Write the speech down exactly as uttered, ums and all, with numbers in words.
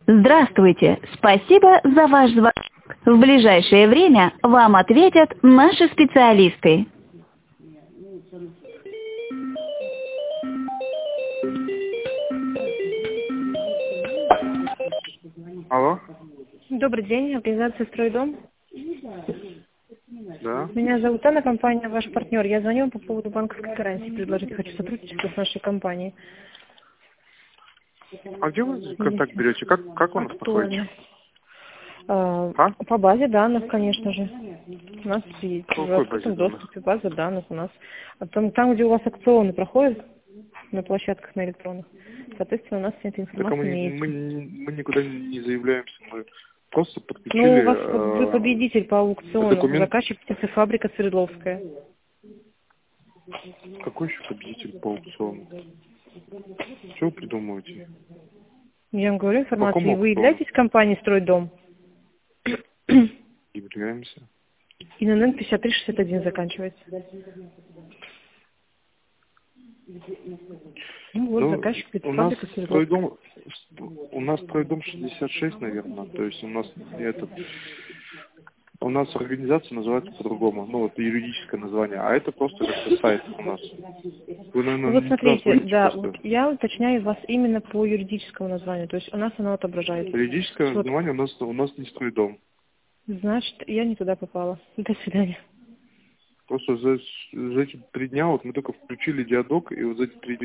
Здравствуйте! Спасибо за ваш звонок. В ближайшее время вам ответят наши специалисты. Алло? Добрый день, организация «Стройдом». Да. Меня зовут Анна, компания «Ваш партнер». Я звоню вам по поводу банковской гарантии. Предложить хочу сотрудничество с нашей компанией. А где вы контакт берете? Как, как вы нас находите? Актуально. А, А? По базе данных, конечно же. У нас есть По в какой базе открытом данных? доступе база данных у нас. А там, там, где у вас акционы проходят, на площадках на электронных, соответственно, у нас вся эта Так а информация мы, имеется. мы, мы никуда не заявляемся. Мы просто Ну, у подключили вас вы победитель по э, аукциону, документ. заказчик птицефабрика Свердловская. Какой еще победитель по аукциону? Что вы придумываете? Я вам говорю По какому информацию. Вы аукциону? являетесь компанией «Стройдом»? Являемся. ИНН пятьдесят три шестьдесят один заканчивается. Ну вот, Ну, заказчик у нас птицефабрика Свердловская. стройдом, у нас стройдом шестьдесят шесть, наверное. То есть у нас этот, у нас организация называется по-другому. Ну, вот юридическое название. А это просто как-то сайт у нас. Вы, наверное, Ну вот не туда смотрите, звоните да, просто. вот я уточняю вас именно по юридическому названию. То есть у нас оно отображается. Юридическое Вот, название у нас, у нас не стройдом. значит, я не туда попала. До свидания. Просто за, за эти три дня вот мы только включили диадок, и вот за эти три